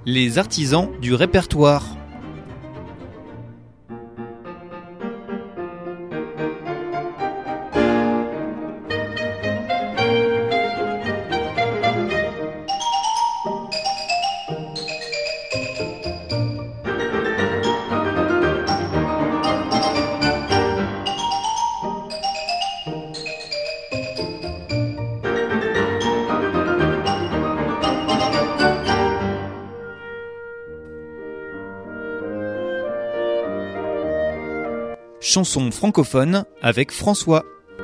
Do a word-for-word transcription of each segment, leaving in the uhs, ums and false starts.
Les artisans du répertoire. Chanson francophone avec François.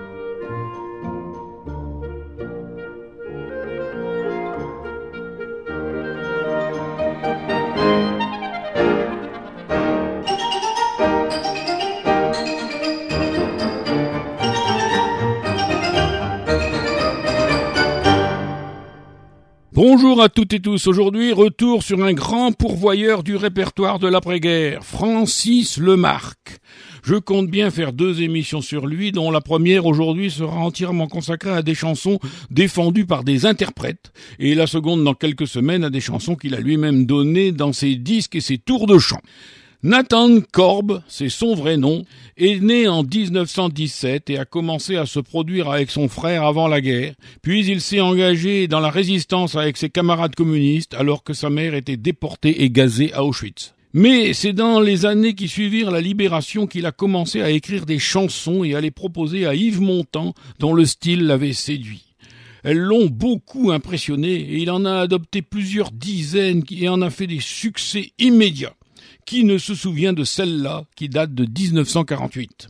Bonjour à toutes et tous. Aujourd'hui, retour sur un grand pourvoyeur du répertoire de l'après-guerre, Francis Lemarque. Je compte bien faire deux émissions sur lui, dont la première aujourd'hui sera entièrement consacrée à des chansons défendues par des interprètes, et la seconde dans quelques semaines à des chansons qu'il a lui-même données dans ses disques et ses tours de chant. Nathan Korb, c'est son vrai nom, est né en dix-neuf cent dix-sept et a commencé à se produire avec son frère avant la guerre, puis il s'est engagé dans la résistance avec ses camarades communistes alors que sa mère était déportée et gazée à Auschwitz. Mais c'est dans les années qui suivirent la libération qu'il a commencé à écrire des chansons et à les proposer à Yves Montand, dont le style l'avait séduit. Elles l'ont beaucoup impressionné et il en a adopté plusieurs dizaines et en a fait des succès immédiats. Qui ne se souvient de celle-là qui date de dix-neuf cent quarante-huit?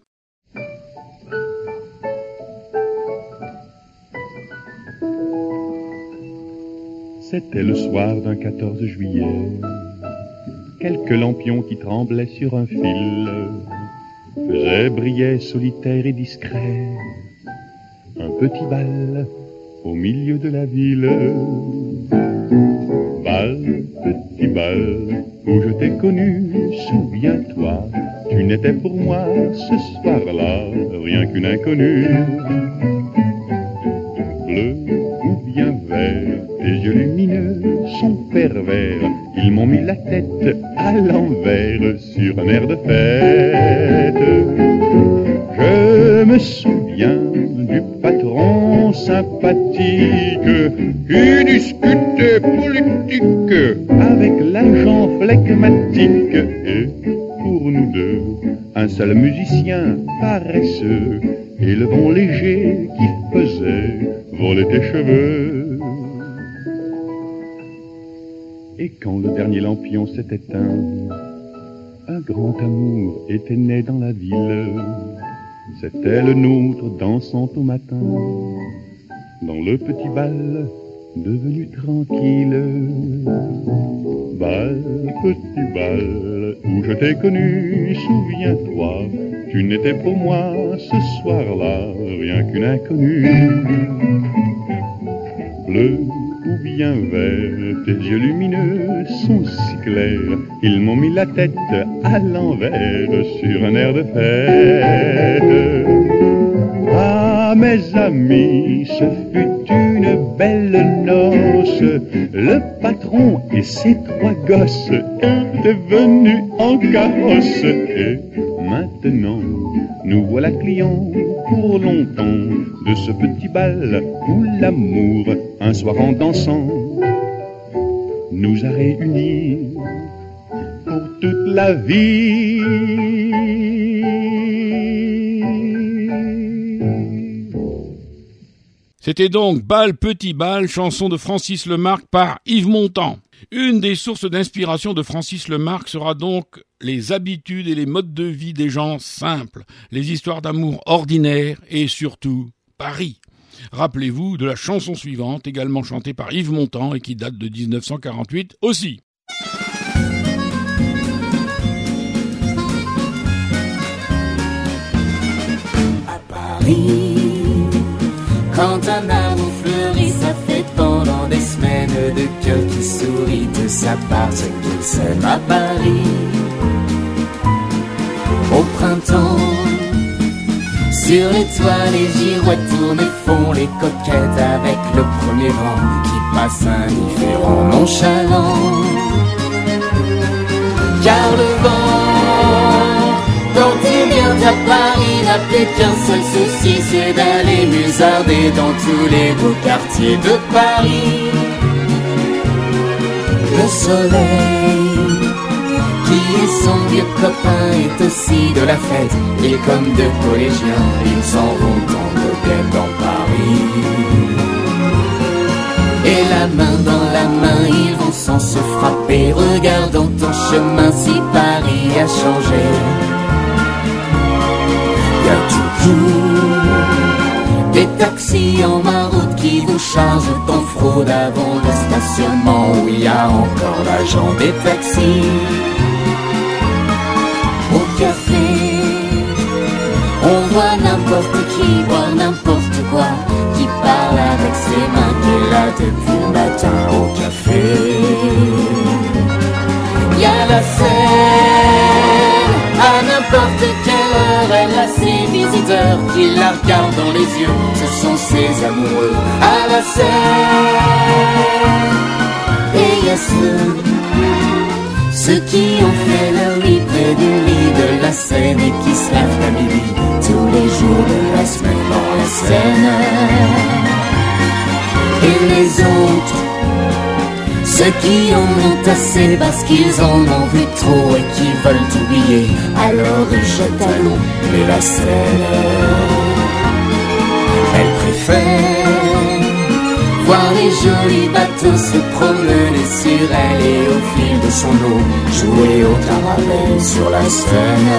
C'était le soir d'un quatorze juillet. Quelques lampions qui tremblaient sur un fil faisaient briller solitaire et discret un petit bal au milieu de la ville. Bal, petit bal, où je t'ai connu, souviens-toi, tu n'étais pour moi ce soir-là rien qu'une inconnue. Bleu ou bien vert, tes yeux lumineux sont pervers, ils m'ont mis la tête à l'envers sur un air de fête. Je me souviens du patron sympathique qui discutait politique avec l'agent flegmatique. Et pour nous deux, un seul musicien paresseux et le vent léger qui faisait voler tes cheveux. Et quand le dernier lampion s'est éteint, un grand amour était né dans la ville. C'était le nôtre dansant au matin dans le petit bal devenu tranquille. Bal, petit bal, où je t'ai connu, souviens-toi, tu n'étais pour moi ce soir-là rien qu'une inconnue. Bleu ou bien vert, tes yeux lumineux sont si clairs, ils m'ont mis la tête à l'envers sur un air de fête. Ah mes amis, ce fut une belle noce, le patron et ses trois gosses étaient venus en carrosse. Et maintenant, nous voilà clients pour longtemps de ce petit bal où l'amour, un soir en dansant, nous a réunis pour toute la vie. C'était donc Bal, petit bal, chanson de Francis Lemarque par Yves Montand. Une des sources d'inspiration de Francis Lemarque sera donc les habitudes et les modes de vie des gens simples, les histoires d'amour ordinaires et surtout Paris. Rappelez-vous de la chanson suivante, également chantée par Yves Montand et qui date de dix-neuf cent quarante-huit aussi. À Paris, quand un amour fleurit, ça fait pendant des semaines de cœur qui sourit de sa part ce qu'il s'aime à Paris. Au printemps, sur les toits, les girouettes tournent et font les coquettes avec le premier vent qui passe indifférent, nonchalant. car le vent, quand il vient à Paris, n'a plus qu'un seul souci, c'est d'aller musarder dans tous les beaux quartiers de Paris. Le soleil, qui est son vieux copain, est aussi de la fête, et comme deux collégiens, ils s'en vont en modèle dans Paris. Et la main dans la main, ils vont sans se frapper, regardant ton chemin si Paris a changé. Y a toujours des taxis en maroute qui vous chargent en fraude avant le stationnement où il y a encore l'agent des taxis. Au café, on voit n'importe qui boire n'importe quoi, qui parle avec ses mains, qui est là depuis le matin au café. Y a la scène, à n'importe quelle heure, elle a ses visiteurs qui la regardent dans les yeux, ce sont ses amoureux à la scène. Et y a ceux, ceux qui ont fait leur lit près du lit de la Seine et qui se lavent à midi tous les jours de la semaine dans la Seine. Et les autres, ceux qui en ont assez parce qu'ils en ont vu trop et qui veulent oublier, alors ils jettent à l'eau, mais la Seine, elle préfère voir les jolis bateaux se promener sur elle et au fil de son eau jouer au caravelle sur la Seine.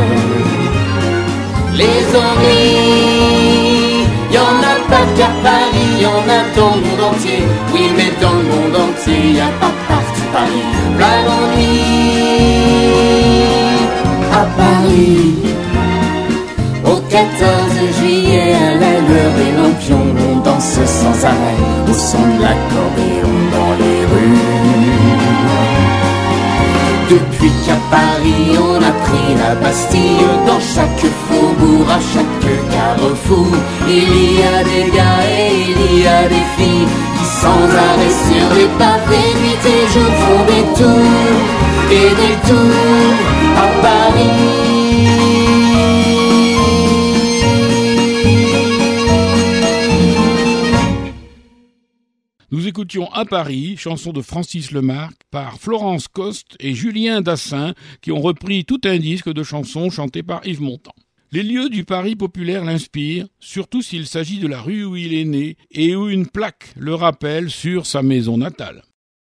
Les ennuis, y'en a pas qu'à Paris, y'en a dans le monde entier. Oui, mais dans le monde entier, y a pas partout Paris. Là l'ennui à Paris. Au quatorze juillet, à la lueur des lampions, on danse sans arrêt au son de l'accordéon dans les rues. Depuis qu'à Paris on a pris la Bastille, dans chaque faubourg, à chaque carrefour, il y a des gars et il y a des filles qui sans arrêt sur les pavés, nuit et jour font des tours et des tours à Paris. Nous écoutions À Paris, chanson de Francis Lemarque par Florence Coste et Julien Dassin qui ont repris tout un disque de chansons chantées par Yves Montand. Les lieux du Paris populaire l'inspirent, surtout s'il s'agit de la rue où il est né et où une plaque le rappelle sur sa maison natale.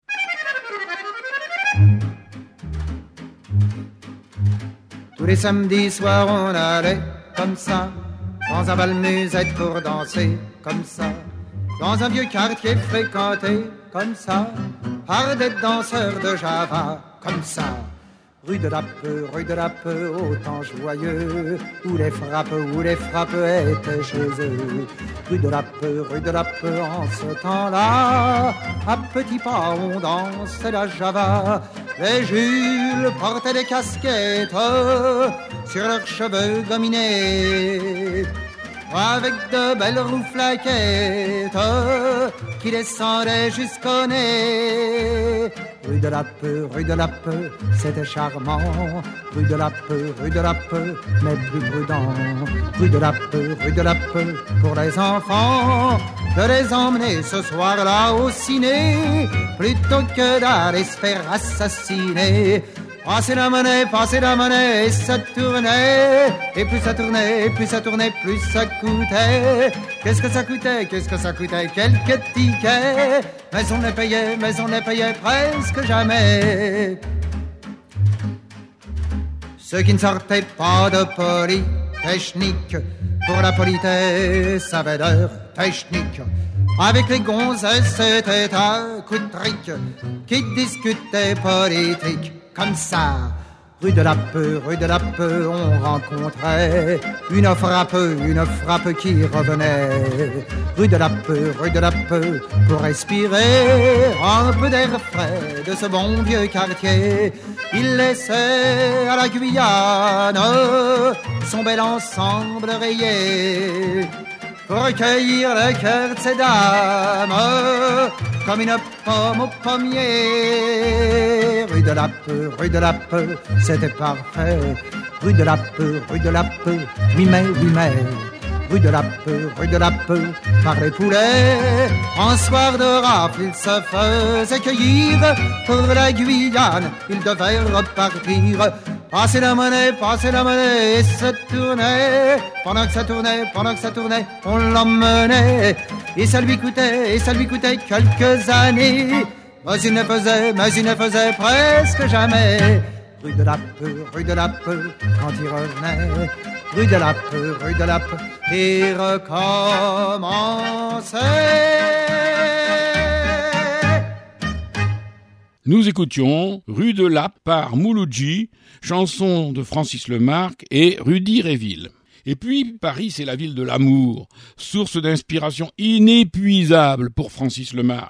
Tous les samedis soirs on allait comme ça dans un bal musette pour danser comme ça, dans un vieux quartier fréquenté comme ça par des danseurs de Java comme ça. Rue de la Peu, rue de la Peu, au temps joyeux, où les frappes, où les frappes étaient chez eux. Rue de la Peu, rue de la Peu, en ce temps-là, à petits pas on dansait la Java. Les Jules portaient des casquettes sur leurs cheveux gominés, avec de belles rouflaquettes qui descendaient jusqu'au nez. Rue de la Peu, rue de la Peu, c'était charmant. Rue de la Peu, rue de la Peu, mais plus prudent. Rue de la Peu, rue de la Peu, pour les enfants, de les emmener ce soir-là au ciné, plutôt que d'aller se faire assassiner. Passez la monnaie, passez la monnaie, et ça tournait, et plus ça tournait, et plus ça tournait, plus ça coûtait. Qu'est-ce que ça coûtait, qu'est-ce que ça coûtait, quelques tickets, mais on les payait, mais on les payait presque jamais. Ceux qui ne sortaient pas de Polytechnique, pour la politesse avaient leur technique. Avec les gonzesses, c'était un coup de trick, qui discutaient politique. Comme ça, rue de la Peu, rue de la Peu, on rencontrait une frappe, une frappe qui revenait. Rue de la Peu, rue de la Peu, pour respirer un peu d'air frais de ce bon vieux quartier. Il laissait à la Guyane son bel ensemble rayé, pour recueillir le cœur de ces dames comme une pomme au pommier. Rue de la Peu, rue de la Peu, c'était parfait. Rue de la Peu, rue de la Peu, oui mais, oui mais. Rue de la Peu, rue de la Peu, par les poulets. En soir de rafle, il se faisait cueillir. Pour la Guyane, il devait repartir. Passer la monnaie, passer la monnaie, et se tournait. Pendant que ça tournait, pendant que ça tournait, on l'emmenait. Et ça lui coûtait, et ça lui coûtait quelques années. Mais il ne faisait, mais il ne faisait presque jamais. Rue de la Peu, rue de la Peu, quand il revenait. Rue de la Peu, rue de la Peu, et recommençait. Nous écoutions Rue de Lappe par Mouloudji, chanson de Francis Lemarque et Rudy Réville. Et puis, Paris, c'est la ville de l'amour, source d'inspiration inépuisable pour Francis Lemarque.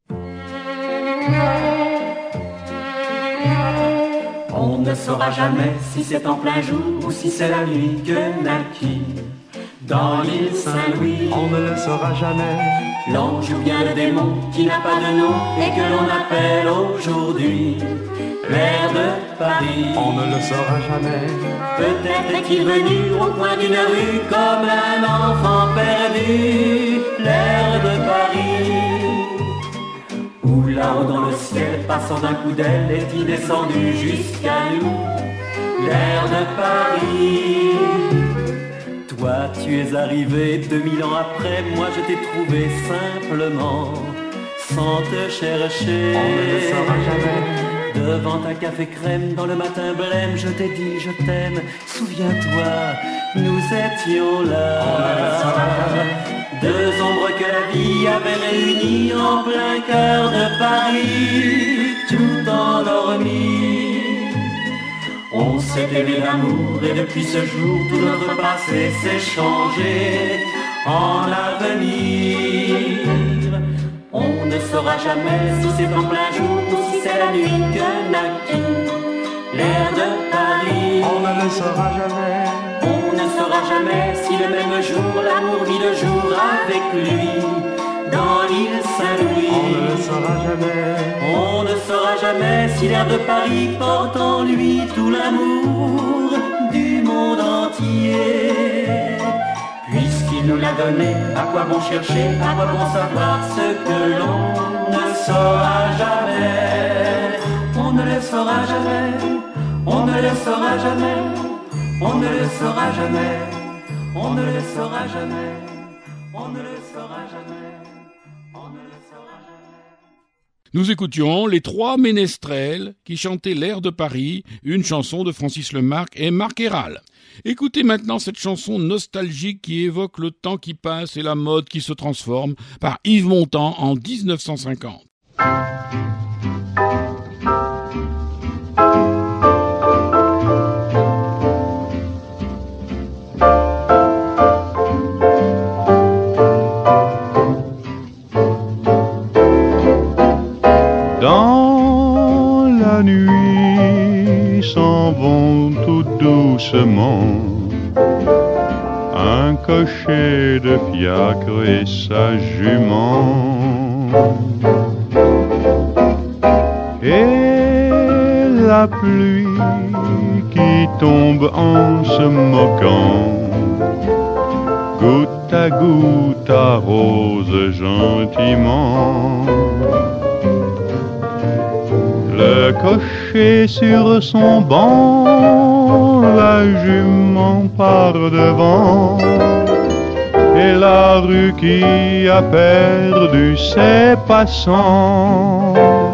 On ne saura jamais si c'est en plein jour ou si c'est la nuit que naquit dans l'île Saint-Louis. On ne le saura jamais. L'ange ou bien le démon qui n'a pas de nom et que l'on appelle aujourd'hui l'air de Paris. On ne le saura jamais. Peut-être est-il venu au coin d'une rue comme un enfant perdu, l'air de Paris. Ou là-haut dans le ciel, passant d'un coup d'aile, est-il descendu jusqu'à nous, l'air de Paris. Toi, tu es arrivé deux mille ans après, moi je t'ai trouvé simplement, sans te chercher. On ne le saura jamais. Devant un café crème, dans le matin blême, je t'ai dit je t'aime, souviens-toi, nous étions là. On ne le saura jamais. Deux ombres que la vie avait réunies en plein cœur de Paris, tout endormi. On s'est aimé d'amour et depuis ce jour, tout notre passé s'est changé en avenir. On ne saura jamais si c'est en plein jour ou si c'est la nuit que naquit l'air de Paris. On ne le saura jamais. On ne saura jamais si le même jour l'amour vit le jour avec lui dans l'île Saint-Louis. On ne le saura jamais. On ne saura jamais si l'air de Paris porte en lui tout l'amour du monde entier. Puisqu'il nous l'a donné, à quoi bon chercher, à quoi bon savoir ce que l'on ne saura jamais. On ne le saura jamais, on ne le saura jamais. On ne le saura jamais, on ne le saura jamais, on ne le saura jamais, on ne le saura jamais. Nous écoutions les trois ménestrels qui chantaient l'air de Paris, une chanson de Francis Lemarque et Marc Héral. Écoutez maintenant cette chanson nostalgique qui évoque le temps qui passe et la mode qui se transforme par Yves Montand en dix-neuf cent cinquante. Dans la nuit s'en vont tout doucement un cocher de fiacre et sa jument. Et la pluie qui tombe en se moquant, goutte à goutte arrose gentiment. Le cocher sur son banc, la jument par devant, et la rue qui a perdu ses passants.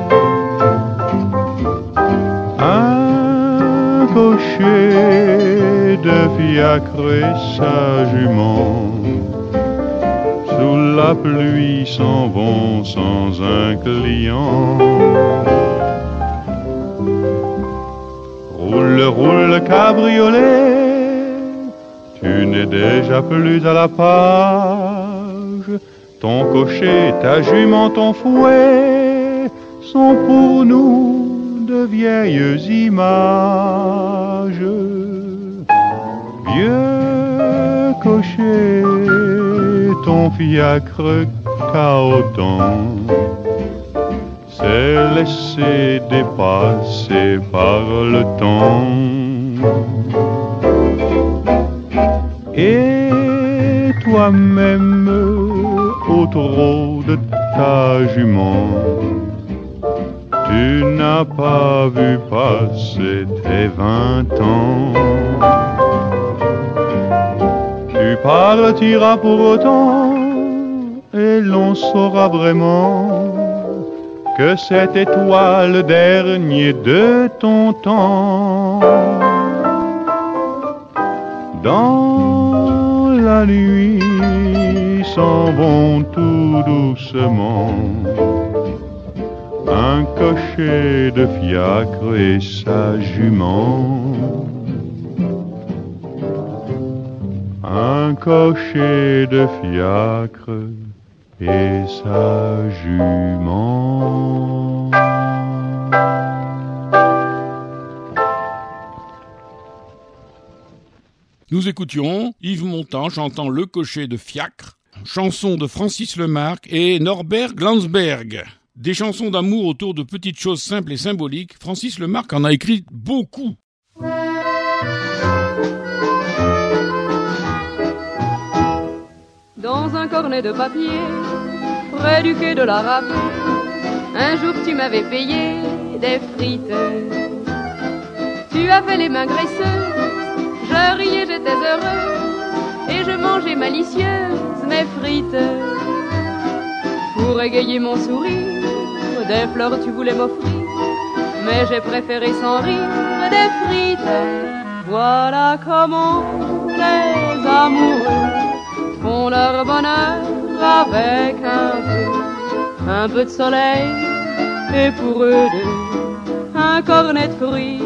Un cocher de fiacre et sa jument, sous la pluie s'en vont sans un client. Roule, roule, cabriolet, tu n'es déjà plus à la page. Ton cocher, ta jument, ton fouet sont pour nous de vieilles images. Vieux cocher, ton fiacre cahotant s'est laissé dépasser par le temps. Et toi-même, au trot de ta jument, tu n'as pas vu passer tes vingt ans. Tu partiras pour autant, et l'on saura vraiment que c'était toi le dernier de ton temps. Dans la nuit s'en vont tout doucement un cocher de fiacre et sa jument. Un cocher de fiacre et sa jument. Nous écoutions Yves Montand chantant Le cocher de fiacre, chanson de Francis Lemarque et Norbert Glansberg. Des chansons d'amour autour de petites choses simples et symboliques, Francis Lemarque en a écrit beaucoup. Dans un cornet de papier, près du quai de la Râpée, un jour tu m'avais payé des frites. Tu avais les mains graisseuses, je riais, j'étais heureux, et je mangeais malicieuse mes frites. Pour égayer mon sourire, des fleurs tu voulais m'offrir, mais j'ai préféré sans rire des frites. Voilà comment les amoureux font leur bonheur avec un peu, un peu de soleil, et pour eux deux, un cornet de frites.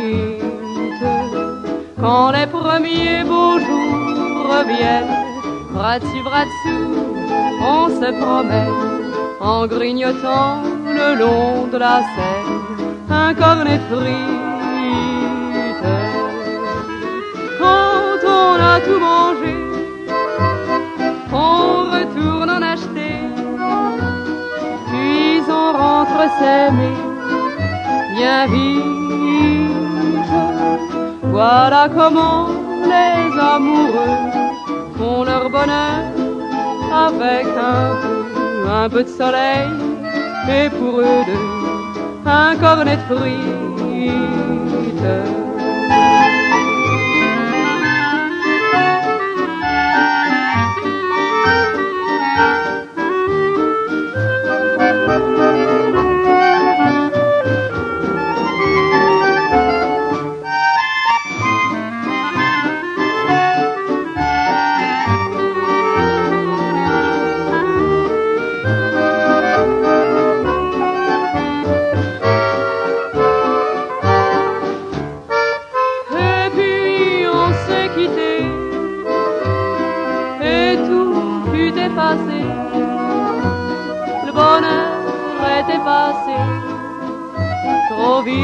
Quand les premiers beaux jours reviennent, bras dessus, bras dessous, on se promène en grignotant le long de la Seine un cornet de frites. Quand on a tout mangé, on retourne en acheter, puis on rentre s'aimer bien vite. Voilà comment les amoureux font leur bonheur avec un peu, un peu de soleil, et pour eux deux, un cornet de frites. Le bonheur était passé trop vite.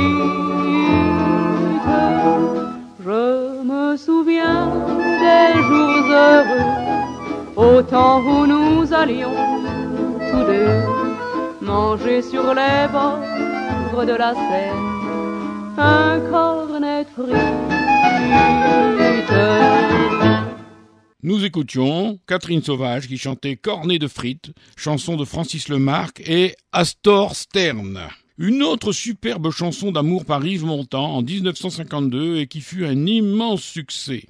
Je me souviens des jours heureux, au temps où nous allions tous deux manger sur les bords de la Seine un cornet de frites. Nous écoutions Catherine Sauvage qui chantait Cornet de frites, chanson de Francis Lemarque et Astor Stern. Une autre superbe chanson d'amour par Yves Montand en dix-neuf cent cinquante-deux et qui fut un immense succès.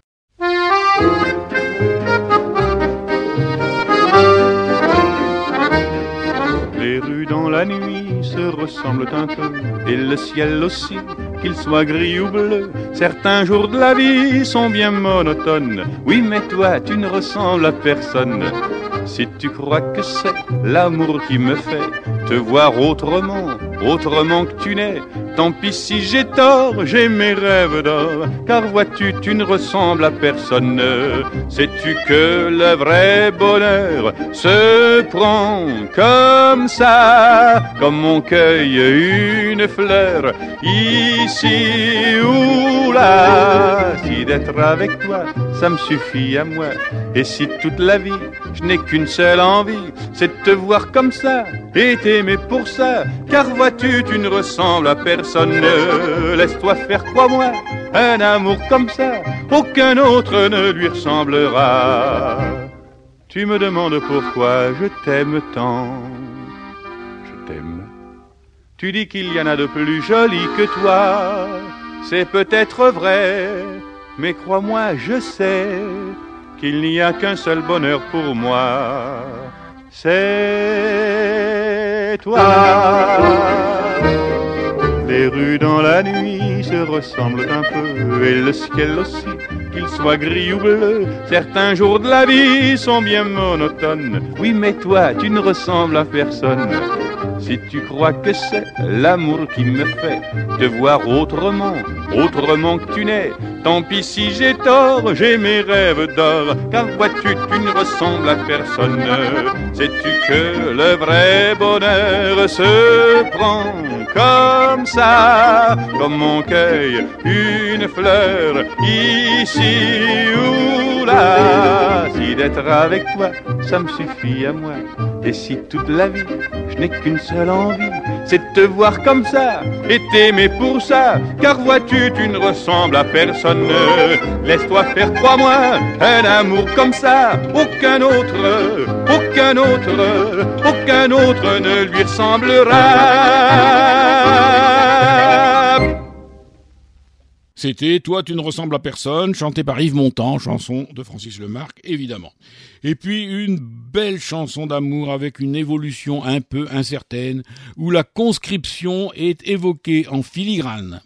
Les rues dans la nuit se ressemblent un peu, et le ciel aussi, qu'il soit gris ou bleu. Certains jours de la vie sont bien monotones. Oui, mais toi, tu ne ressembles à personne. Si tu crois que c'est l'amour qui me fait te voir autrement, autrement que tu n'es, Tant pis si j'ai tort, j'ai mes rêves d'or, car vois-tu, tu ne ressembles à personne. Sais-tu que le vrai bonheur se prend comme ça, comme on cueille une fleur, ici ou là. Si d'être avec toi, ça me suffit à moi. Et si toute la vie, je n'ai qu'une seule envie, c'est de te voir comme ça et t'aimer pour ça. Car vois-tu, tu ne ressembles à personne. Laisse-toi faire, crois-moi, un amour comme ça, aucun autre ne lui ressemblera. Tu me demandes pourquoi je t'aime tant. Je t'aime. Tu dis qu'il y en a de plus jolis que toi. C'est peut-être vrai, mais crois-moi, je sais qu'il n'y a qu'un seul bonheur pour moi. C'est toi. Les rues dans la nuit se ressemblent un peu, et le ciel aussi, qu'il soit gris ou bleu. Certains jours de la vie sont bien monotones. Oui, mais toi, tu ne ressembles à personne. Si tu crois que c'est l'amour qui me fait te voir autrement, autrement que tu n'es, tant pis si j'ai tort, j'ai mes rêves d'or. Car vois-tu, tu ne ressembles à personne. Sais-tu que le vrai bonheur se prend comme ça, comme on cueille une fleur, ici ou là. Si d'être avec toi, ça me suffit à moi. Et si toute la vie, je n'ai qu'une seule envie, c'est de te voir comme ça et t'aimer pour ça. Car vois-tu, tu ne ressembles à personne. Laisse-toi faire, crois-moi, un amour comme ça, aucun autre, aucun autre, aucun autre ne lui ressemblera. C'était « Toi, tu ne ressembles à personne », chanté par Yves Montand, chanson de Francis Lemarque, évidemment. Et puis une belle chanson d'amour avec une évolution un peu incertaine, où la conscription est évoquée en filigrane.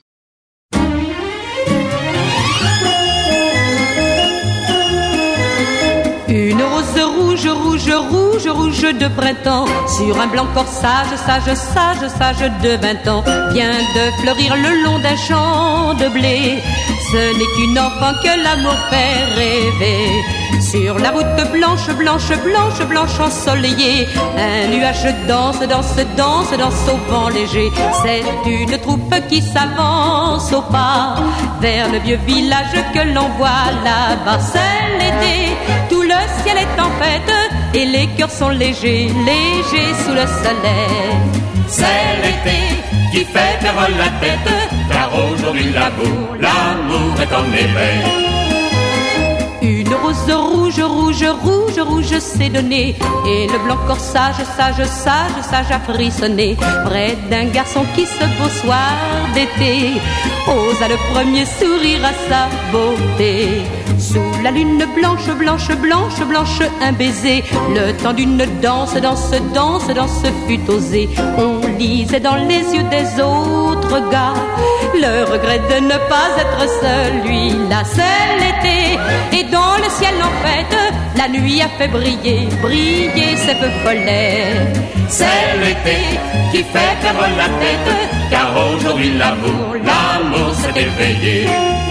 Une rose rouge, rouge, rouge, rouge de printemps, sur un blanc corsage, sage, sage, sage de vingt ans, vient de fleurir le long d'un champ de blé. Ce n'est qu'une enfant que l'amour fait rêver. Sur la route blanche, blanche, blanche, blanche ensoleillée, un nuage danse, danse, danse, danse au vent léger. C'est une troupe qui s'avance au pas vers le vieux village que l'on voit là-bas. C'est l'été, tout le ciel est en fête et les cœurs sont légers, légers sous le soleil. C'est l'été qui fait perdre la tête, car aujourd'hui l'amour, l'amour est en éveil. Une rose rouge, rouge, rouge, rouge s'est donnée, et le blanc corsage, sage, sage, sage a frissonné près d'un garçon qui ce beau soir d'été osa le premier sourire à sa beauté. Sous la lune blanche, blanche, blanche, blanche, un baiser, le temps d'une danse, danse, danse, danse fut osé. On lisait dans les yeux des autres gars le regret de ne pas être celui-là. C'est l'été, et dans le ciel en fête, la nuit a fait briller, briller ses feux follets. C'est l'été qui fait perdre la tête, car aujourd'hui l'amour, l'amour s'est éveillé.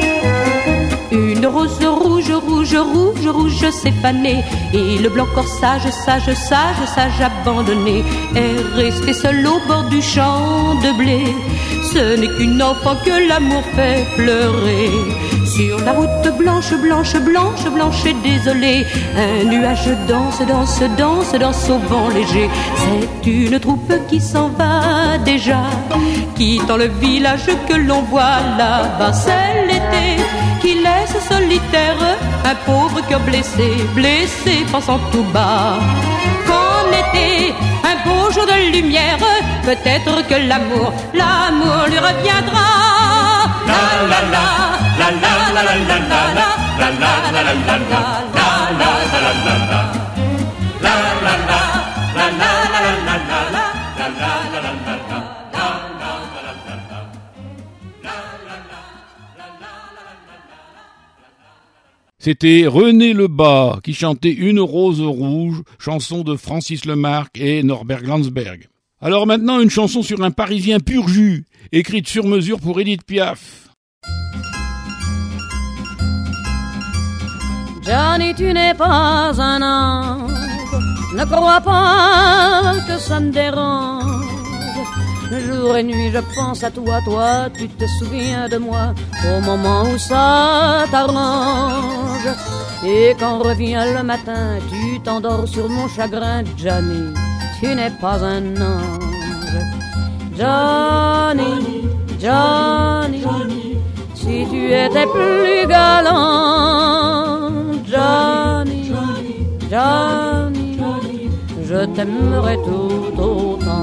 Une rose rouge, rouge, rouge, rouge s'est fanée, et le blanc corsage, sage, sage, sage abandonné est resté seul au bord du champ de blé. Ce n'est qu'une enfant que l'amour fait pleurer. Sur la route blanche, blanche, blanche, blanche et désolée, un nuage danse, danse, danse, danse au vent léger. C'est une troupe qui s'en va déjà, quittant le village que l'on voit là-bas. C'est l'été qui laisse solitaire un pauvre cœur blessé, blessé pensant tout bas qu'en été, un beau jour de lumière, peut-être que l'amour, l'amour lui reviendra. La la la, la la la la la la la la la la la la la la la la la. La la la, la la la la la la la la la la la la. C'était René Lebas qui chantait Une rose rouge, chanson de Francis Lemarque et Norbert Glansberg. Alors maintenant, une chanson sur un Parisien pur jus, écrite sur mesure pour Édith Piaf. Johnny, tu n'es pas un ange, ne crois pas que ça me dérange. Jour et nuit je pense à toi, toi tu te souviens de moi au moment où ça t'arrange. Et quand revient le matin, tu t'endors sur mon chagrin. Johnny, tu n'es pas un ange. Johnny, Johnny, si tu étais plus galant. Johnny, Johnny, je t'aimerais tout autant.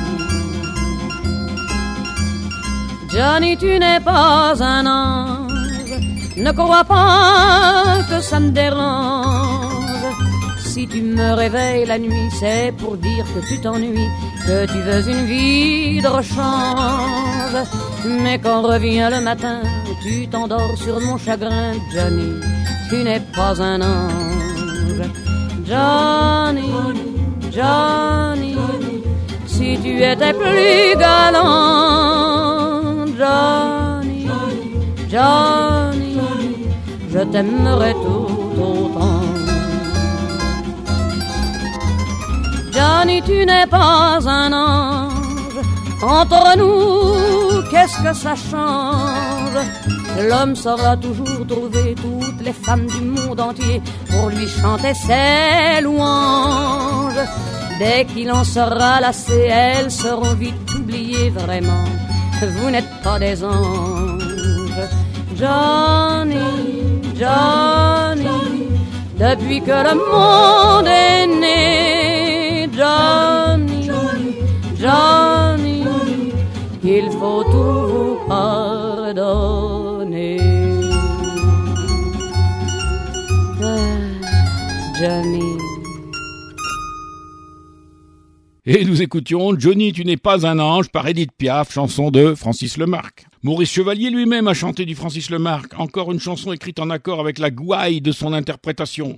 Johnny, tu n'es pas un ange, ne crois pas que ça me dérange. Si tu me réveilles la nuit, c'est pour dire que tu t'ennuies, que tu veux une vie de rechange. Mais quand revient le matin, tu t'endors sur mon chagrin. Johnny, tu n'es pas un ange. Johnny, Johnny, si tu étais plus galant. Johnny, Johnny, je t'aimerais tout autant. Johnny, tu n'es pas un ange. Entre nous, qu'est-ce que ça change? L'homme saura toujours trouver toutes les femmes du monde entier pour lui chanter ses louanges. Dès qu'il en sera lassé, elles seront vite oubliées vraiment. Vous n'êtes pas des anges. Johnny, Johnny, depuis que le monde est né. Johnny, Johnny, il faut tout vous pardonner. Ah, Johnny. Et nous écoutions Johnny, tu n'es pas un ange par Édith Piaf, chanson de Francis Lemarque. Maurice Chevalier lui-même a chanté du Francis Lemarque, encore une chanson écrite en accord avec la gouaille de son interprétation.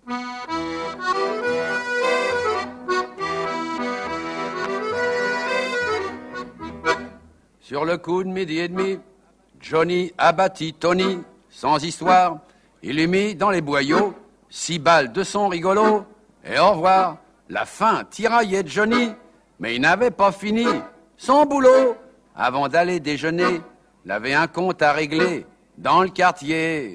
Sur le coup de midi et demi, Johnny a battu Tony, sans histoire. Il lui mit dans les boyaux six balles de son rigolo. Et au revoir, la faim tiraillait Johnny, mais il n'avait pas fini son boulot. Avant d'aller déjeuner, il avait un compte à régler dans le quartier.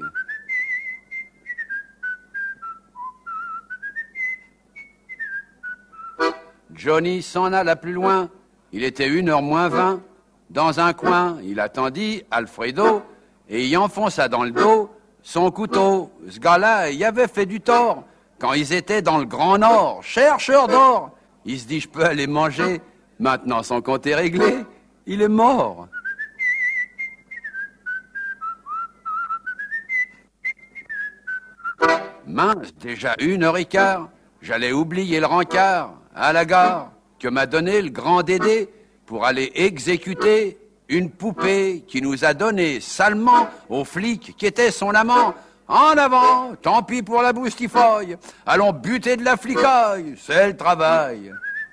Johnny s'en alla plus loin, il était une heure moins vingt. Dans un coin, il attendit Alfredo et y enfonça dans le dos son couteau. Ce gars-là, il avait fait du tort quand ils étaient dans le Grand Nord, chercheur d'or. Il se dit, je peux aller manger, maintenant son compte est réglé, il est mort. Mince, déjà une heure et quart, j'allais oublier le rencard à la gare que m'a donné le grand Dédé pour aller exécuter une poupée qui nous a donné salement au flic qui était son amant. En avant, tant pis pour la boustifoille, allons buter de la flicaille, c'est le travail.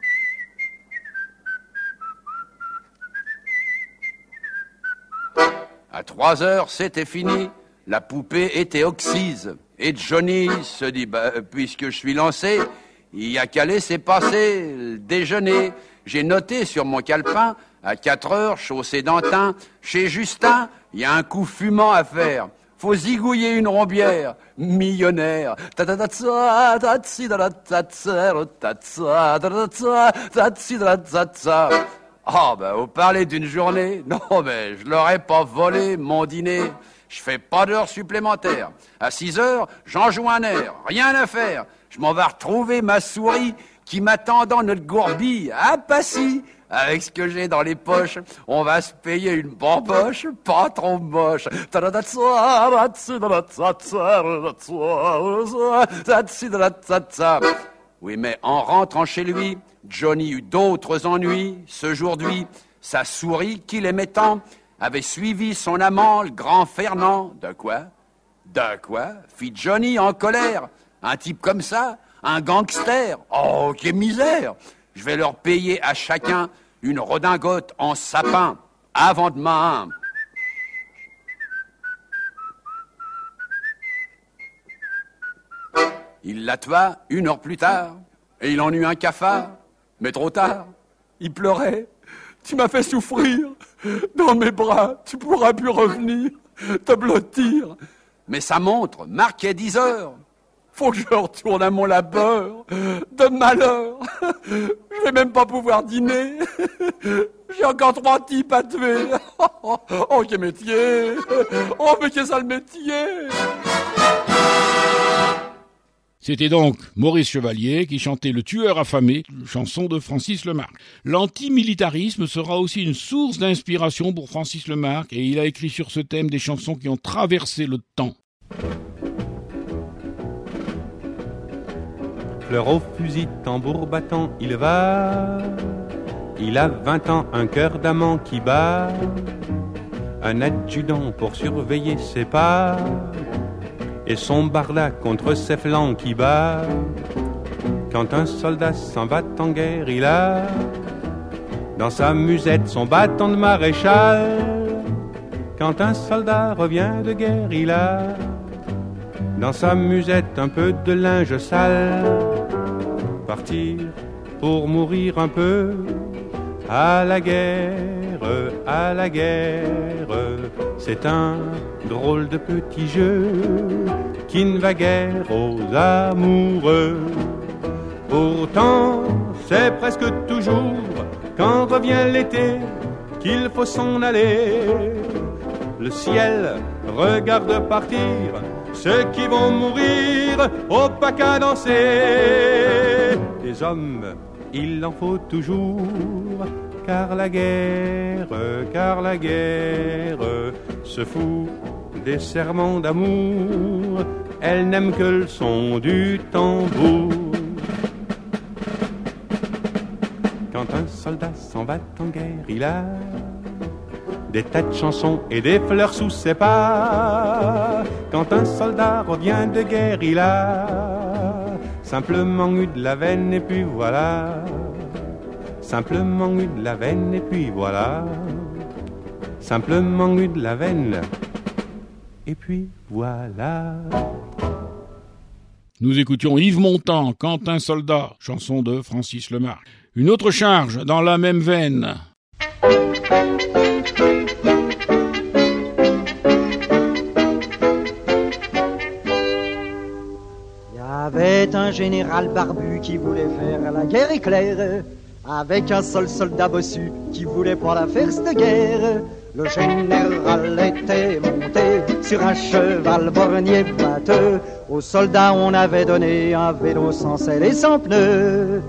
À trois heures, c'était fini, la poupée était oxyse. Et Johnny se dit, bah, puisque je suis lancé, il y a qu'à laisser passer le déjeuner. J'ai noté sur mon calepin, à quatre heures, chaussée d'Antin, chez Justin, il y a un coup fumant à faire. Faut zigouiller une rombière, millionnaire. Ah, ben, vous parlez d'une journée? Non, mais je l'aurais pas volé, mon dîner. Je fais pas d'heures supplémentaires. À six heures, j'en joue un air, rien à faire. Je m'en vais retrouver ma souris qui m'attend dans notre gourbi à Passy. Avec ce que j'ai dans les poches, on va se payer une bamboche pas trop moche. Oui, mais en rentrant chez lui, Johnny eut d'autres ennuis. Ce jour-là, sa souris qu'il aimait tant avait suivi son amant, le grand Fernand. De quoi? De quoi? Fit Johnny en colère. Un type comme ça, un gangster. Oh, quelle misère! Je vais leur payer à chacun une redingote en sapin avant demain. Il la tua une heure plus tard, et il en eut un cafard, mais trop tard. Il pleurait. Tu m'as fait souffrir. Dans mes bras, tu pourras plus revenir, te blottir. Mais sa montre marquait dix heures. Faut que je retourne à mon labeur de malheur. Je vais même pas pouvoir dîner. J'ai encore trois types à tuer. Oh, quel métier. Oh, mais qu'est-ce que ça le métier. C'était donc Maurice Chevalier qui chantait Le tueur affamé, chanson de Francis Lemarque. L'antimilitarisme sera aussi une source d'inspiration pour Francis Lemarque et il a écrit sur ce thème des chansons qui ont traversé le temps. Fleur au fusil, tambour battant, il va. Il a vingt ans, un cœur d'amant qui bat. Un adjudant pour surveiller ses pas. Et son barda contre ses flancs qui bat. Quand un soldat s'en va en guerre, il a dans sa musette son bâton de maréchal. Quand un soldat revient de guerre, il a dans sa musette un peu de linge sale. Partir pour mourir un peu à la guerre, à la guerre, c'est un drôle de petit jeu qui ne va guère aux amoureux. Pourtant, c'est presque toujours quand revient l'été qu'il faut s'en aller. Le ciel regarde partir ceux qui vont mourir au pas qu'à danser. Des hommes, il en faut toujours, car la guerre, car la guerre se fout des serments d'amour. Elle n'aime que le son du tambour. Quand un soldat s'en va en guerre, il a des tas de chansons et des fleurs sous ses pas. Quand un soldat revient de guerre, il a simplement eu de la veine et puis voilà. Simplement eu de la veine et puis voilà. Simplement eu de la veine et puis voilà. Nous écoutions Yves Montand, Quand un soldat, chanson de Francis Lemarque. Une autre charge dans la même veine. Il y avait un général barbu qui voulait faire la guerre éclair, avec un seul soldat bossu qui voulait pas la faire cette guerre. Le général était monté sur un cheval borgné batteux. Aux soldats on avait donné un vélo sans selle et sans pneus.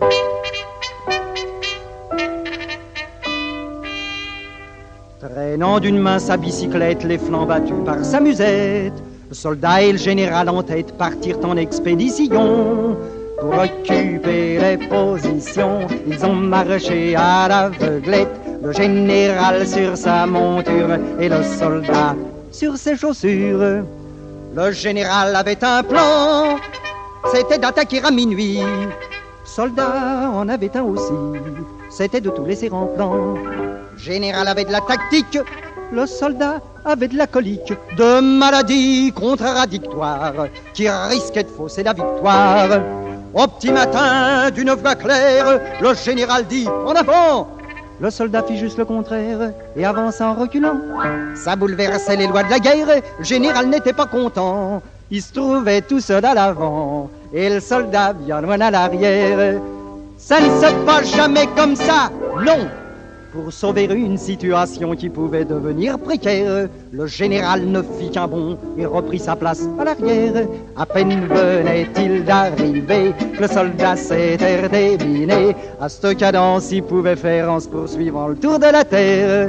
Traînant d'une main sa bicyclette, les flancs battus par sa musette, le soldat et le général en tête partirent en expédition. Pour occuper les positions, ils ont marché à l'aveuglette. Le général sur sa monture et le soldat sur ses chaussures. Le général avait un plan, c'était d'attaquer à minuit. Le soldat en avait un aussi, c'était de tout laisser en plan. Le général avait de la tactique, le soldat avait de la colique. De maladies contradictoires qui risquaient de fausser la victoire. Au petit matin, d'une voix claire, le général dit « En avant !» Le soldat fit juste le contraire et avança en reculant. Ça bouleversait les lois de la guerre, le général n'était pas content. Il se trouvait tout seul à l'avant et le soldat bien loin à l'arrière. Ça ne se passe jamais comme ça, non! Pour sauver une situation qui pouvait devenir précaire, le général ne fit qu'un bond et reprit sa place à l'arrière. À peine venait-il d'arriver, le soldat s'était débiné. À cette cadence, il pouvait faire en se poursuivant le tour de la terre.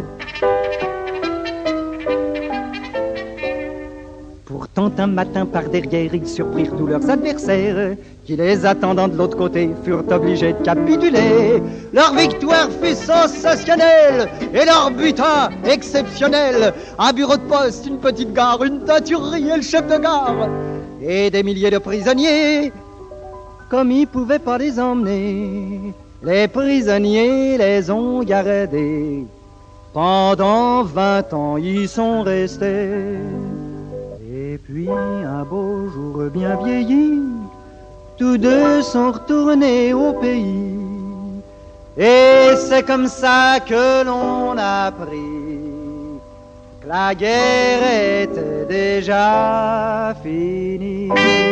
Pourtant un matin par derrière, ils surprirent tous leurs adversaires, qui les attendant de l'autre côté furent obligés de capituler. Leur victoire fut sensationnelle et leur butin exceptionnel. Un bureau de poste, une petite gare, une teinturerie et le chef de gare. Et des milliers de prisonniers, comme ils pouvaient pas les emmener. Les prisonniers les ont gardés. Pendant vingt ans, ils sont restés. Et puis, un beau jour bien vieilli, tous deux sont retournés au pays. Et c'est comme ça que l'on a appris que la guerre était déjà finie.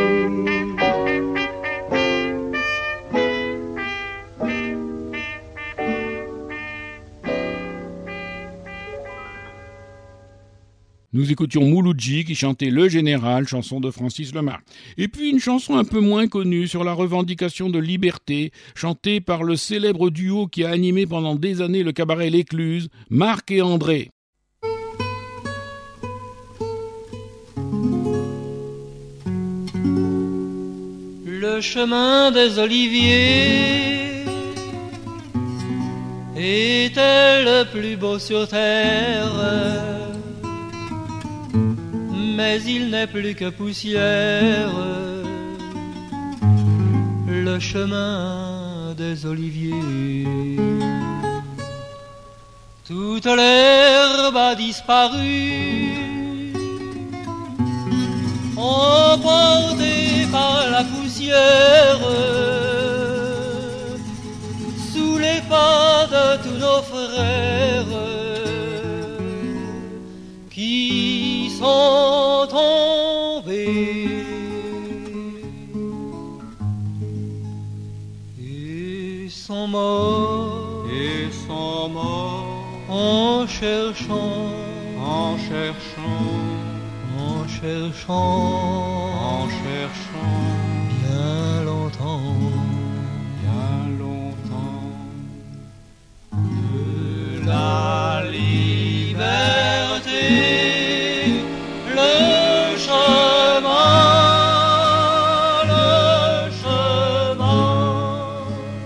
Nous écoutions Mouloudji qui chantait Le Général, chanson de Francis Lemarque. Et puis une chanson un peu moins connue sur la revendication de liberté, chantée par le célèbre duo qui a animé pendant des années le cabaret L'Écluse, Marc et André. Le chemin des oliviers était le plus beau sur terre, mais il n'est plus que poussière, le chemin des oliviers. Toute l'herbe a disparu, emportée par la poussière, sous les pas de tous nos frères qui sont tombés et sont morts, et sont morts en cherchant, en cherchant, en cherchant, en cherchant bien longtemps, bien longtemps. De la liberté, le chemin, le chemin,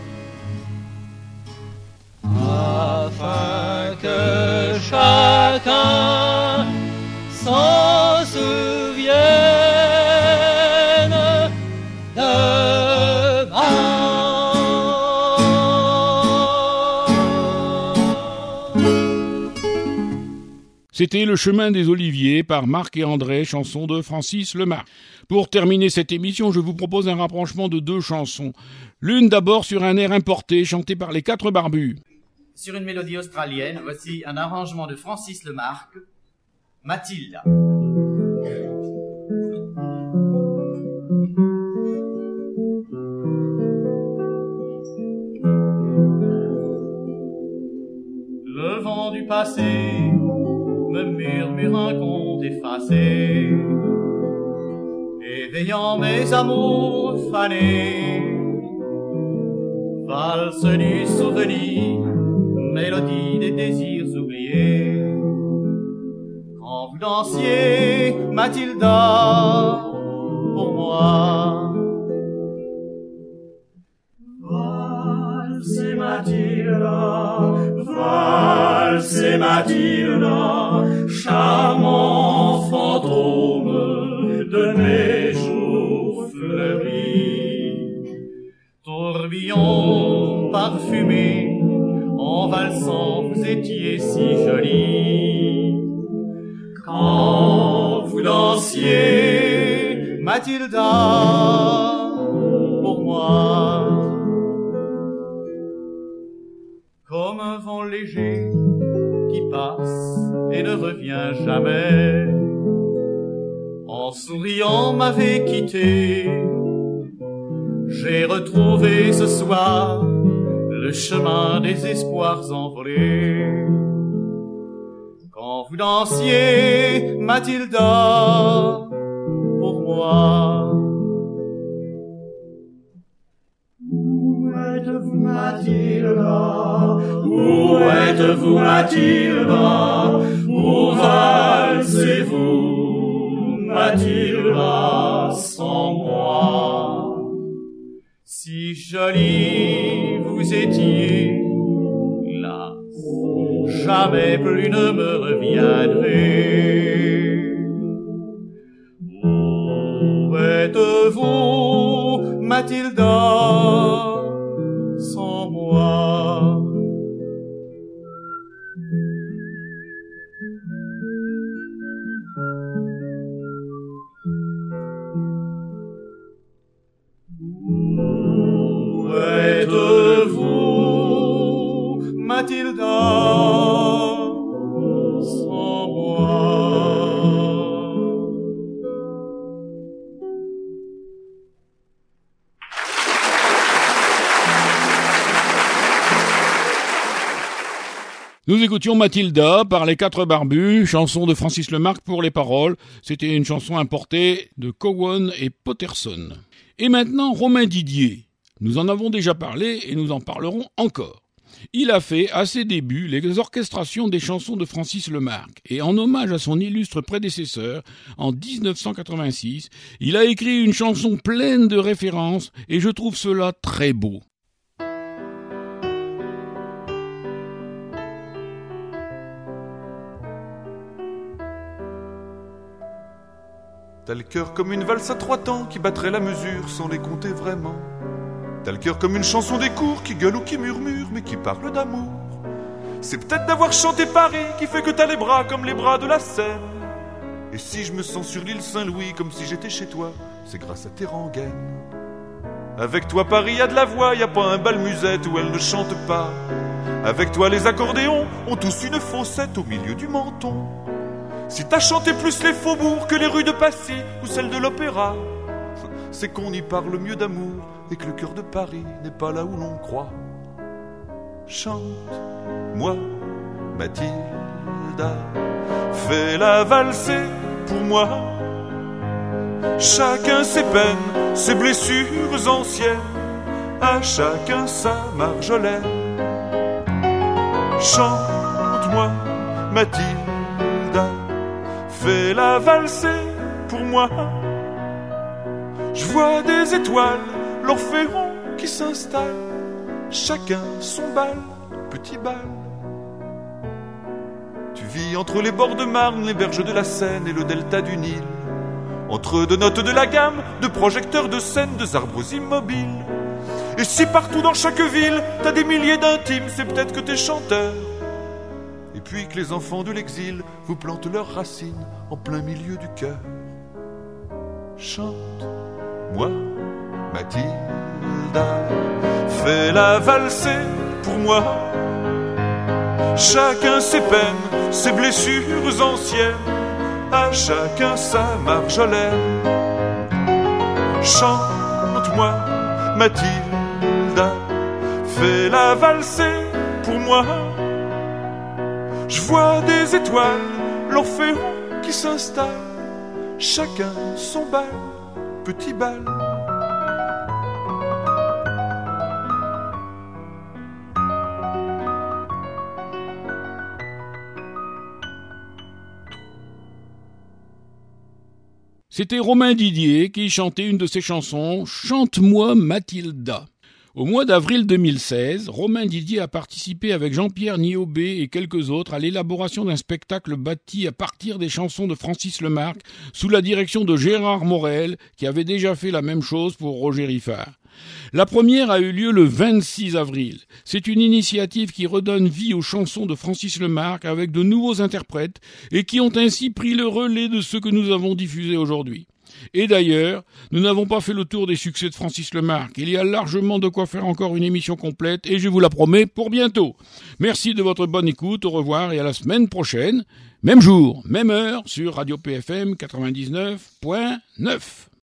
afin que chacun s'en souvienne demain. C'était Le chemin des oliviers par Marc et André, chanson de Francis Lemarque. Pour terminer cette émission, je vous propose un rapprochement de deux chansons. L'une d'abord sur un air importé chanté par les Quatre Barbus. Sur une mélodie australienne, voici un arrangement de Francis Lemarque, Mathilda. Le vent du passé me murmure un conte effacé, éveillant mes amours fanés. Valse du souvenir, mélodie des désirs oubliés. Quand vous dansiez, Mathilda, pour moi. Valse Mathilda, valse Mathilda, charmant fantôme de mes jours fleuris. Tourbillon parfumé, en valsant vous étiez si jolie. Quand vous dansiez, Mathilda, pour moi. Comme un vent léger qui passe et ne revient jamais, en souriant m'avait quitté. J'ai retrouvé ce soir le chemin des espoirs envolés. Quand vous dansiez, Mathilda, pour moi. Où êtes-vous, Mathilda? Où êtes-vous, Mathilda? Où valsez-vous, Mathilda, sans moi? Si jolie vous étiez, là, jamais plus ne me reviendrez. Où êtes-vous, Mathilda, sans moi? êtes-vous, Mathilda, sans moi? Nous écoutions Mathilda par les Quatre Barbus, chanson de Francis Lemarque pour les paroles. C'était une chanson importée de Cowan et Potterson. Et maintenant, Romain Didier. Nous en avons déjà parlé et nous en parlerons encore. Il a fait, à ses débuts, les orchestrations des chansons de Francis Lemarque. Et en hommage à son illustre prédécesseur, en dix-neuf cent quatre-vingt-six, il a écrit une chanson pleine de références et je trouve cela très beau. T'as le cœur comme une valse à trois temps qui battrait la mesure sans les compter vraiment. T'as le cœur comme une chanson des cours qui gueule ou qui murmure mais qui parle d'amour. C'est peut-être d'avoir chanté Paris qui fait que t'as les bras comme les bras de la Seine. Et si je me sens sur l'île Saint-Louis comme si j'étais chez toi, c'est grâce à tes rengaines. Avec toi Paris y a de la voix, y a pas un bal musette où elle ne chante pas. Avec toi les accordéons ont tous une faussette au milieu du menton. Si t'as chanté plus les faubourgs que les rues de Passy ou celles de l'opéra, c'est qu'on y parle mieux d'amour et que le cœur de Paris n'est pas là où l'on croit. Chante, moi, Mathilda, fais la valser pour moi. Chacun ses peines, ses blessures anciennes, à chacun sa Marjolaine. Chante-moi, Mathilda, fais la valser pour moi. Je vois des étoiles, l'Orphéon qui s'installe, chacun son bal, petit bal. Tu vis entre les bords de Marne, les berges de la Seine et le delta du Nil, entre deux notes de la gamme, de projecteurs de scène, de arbres immobiles. Et si partout dans chaque ville, t'as des milliers d'intimes, c'est peut-être que t'es chanteur. Et puis que les enfants de l'exil vous plantent leurs racines en plein milieu du cœur. Chante, moi, Mathilda, fais la valser pour moi. Chacun ses peines, ses blessures anciennes, à chacun sa Marjolaine. Chante-moi, Mathilda, fais la valser pour moi. Je vois des étoiles, l'Orphéon qui s'installe, chacun son bal, petit bal. C'était Romain Didier qui chantait une de ses chansons, « Chante-moi Mathilda ». Au mois d'avril deux mille seize, Romain Didier a participé avec Jean-Pierre Niobé et quelques autres à l'élaboration d'un spectacle bâti à partir des chansons de Francis Lemarque sous la direction de Gérard Morel, qui avait déjà fait la même chose pour Roger Riffard. La première a eu lieu le vingt-six avril. C'est une initiative qui redonne vie aux chansons de Francis Lemarque avec de nouveaux interprètes et qui ont ainsi pris le relais de ceux que nous avons diffusés aujourd'hui. Et d'ailleurs, nous n'avons pas fait le tour des succès de Francis Lemarque. Il y a largement de quoi faire encore une émission complète et je vous la promets pour bientôt. Merci de votre bonne écoute, au revoir et à la semaine prochaine. Même jour, même heure sur Radio P F M quatre-vingt-dix-neuf point neuf.